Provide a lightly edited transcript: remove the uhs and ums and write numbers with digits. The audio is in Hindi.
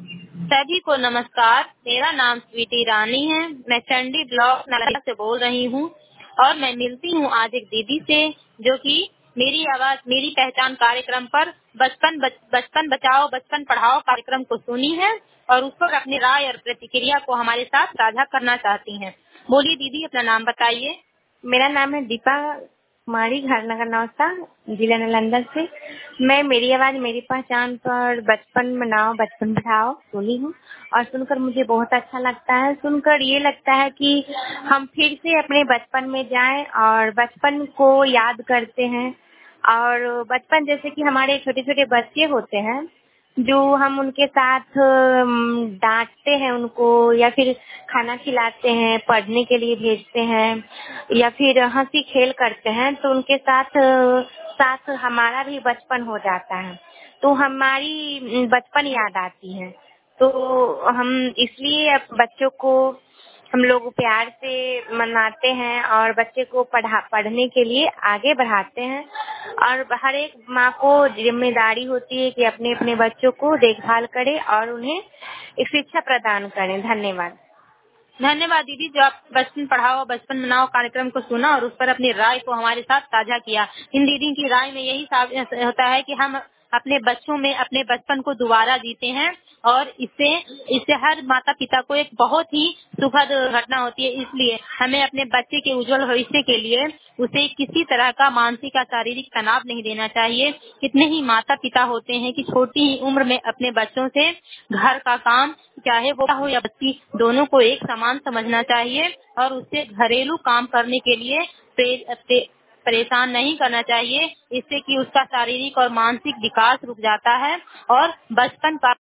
सभी को नमस्कार। मेरा नाम स्वीटी रानी है। मैं चंडी ब्लॉक नालंदा से बोल रही हूँ और मैं मिलती हूँ आज एक दीदी से जो कि मेरी आवाज मेरी पहचान कार्यक्रम पर बचपन बचाओ बचपन पढ़ाओ कार्यक्रम को सुनी है और उस पर अपनी राय और प्रतिक्रिया को हमारे साथ साझा करना चाहती हैं। बोलिए दीदी, अपना नाम बताइए। मेरा नाम है दीपा कुमारी, घर नगर नौसा, जिला नालंदा से। मैं मेरी आवाज मेरी पहचान पर बचपन मनाओ बचपन बढ़ाओ सुनी हूँ और सुनकर मुझे बहुत अच्छा लगता है। सुनकर ये लगता है कि हम फिर से अपने बचपन में जाएं और बचपन को याद करते हैं। और बचपन जैसे कि हमारे छोटे छोटे बच्चे होते हैं जो हम उनके साथ डांटते हैं उनको या फिर खाना खिलाते हैं, पढ़ने के लिए भेजते हैं या फिर हंसी खेल करते हैं, तो उनके साथ साथ हमारा भी बचपन हो जाता है, तो हमारी बचपन याद आती है। तो हम इसलिए अब बच्चों को हम लोग प्यार से मनाते हैं और बच्चे को पढ़ने के लिए आगे बढ़ाते हैं। और हर एक माँ को जिम्मेदारी होती है कि अपने अपने बच्चों को देखभाल करे और उन्हें एक शिक्षा प्रदान करें। धन्यवाद। धन्यवाद दीदी, जो आप बचपन पढ़ाओ बचपन मनाओ कार्यक्रम को सुना और उस पर अपनी राय को हमारे साथ साझा किया। इन दीदी की राय में यही होता है कि हम अपने बच्चों में अपने बचपन को दोबारा जीते हैं और इससे हर माता पिता को एक बहुत ही सुखद घटना होती है। इसलिए हमें अपने बच्चे के उज्जवल भविष्य के लिए उसे किसी तरह का मानसिक या शारीरिक तनाव नहीं देना चाहिए। कितने ही माता पिता होते हैं कि छोटी ही उम्र में अपने बच्चों से घर का काम, चाहे वो हो या बच्ची, दोनों को एक समान समझना चाहिए और उससे घरेलू काम करने के लिए परेशान नहीं करना चाहिए। इससे कि उसका शारीरिक और मानसिक विकास रुक जाता है और बचपन का